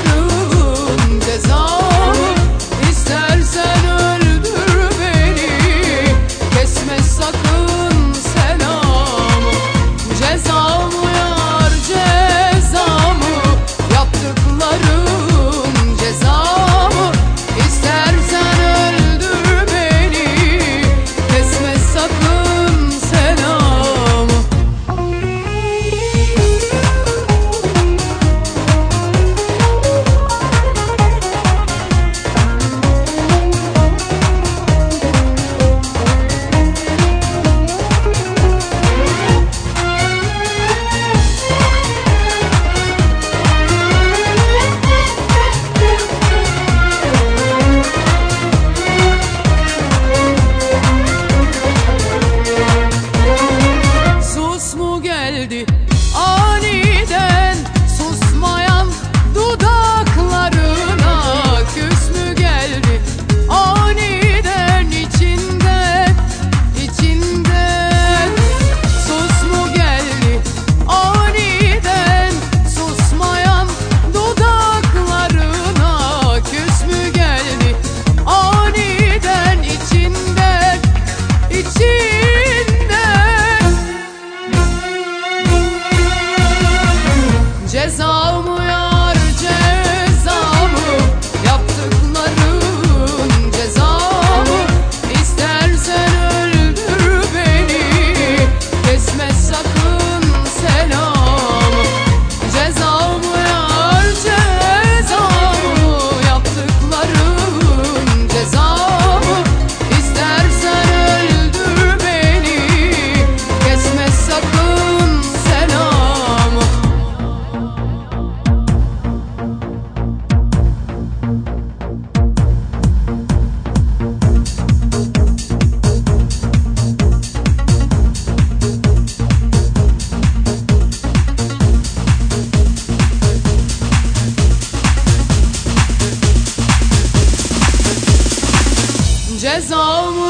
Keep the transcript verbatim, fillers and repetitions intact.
yaptıkların cezamı. İstersen öldür beni, kesme sakın selamı. Cezamı yar cezamı, yaptıkların cezamı. İstersen öldür beni, kesme sakın selamı. Sus mu geldi aniden, susmayan dudaklarına? Küs mü geldi aniden, içinden, içinden? Sus mu geldi aniden, susmayan dudaklarına? Küs mü geldi aniden, içinden, içinden? Cezamı yar cezamı, yaptıkların cezamı. İstersen öldür beni, kesme sakın selamı. Cezamı yar cezamı, yaptıkların cezamı. İstersen öldür beni, kesme sakın selamı. Cezamı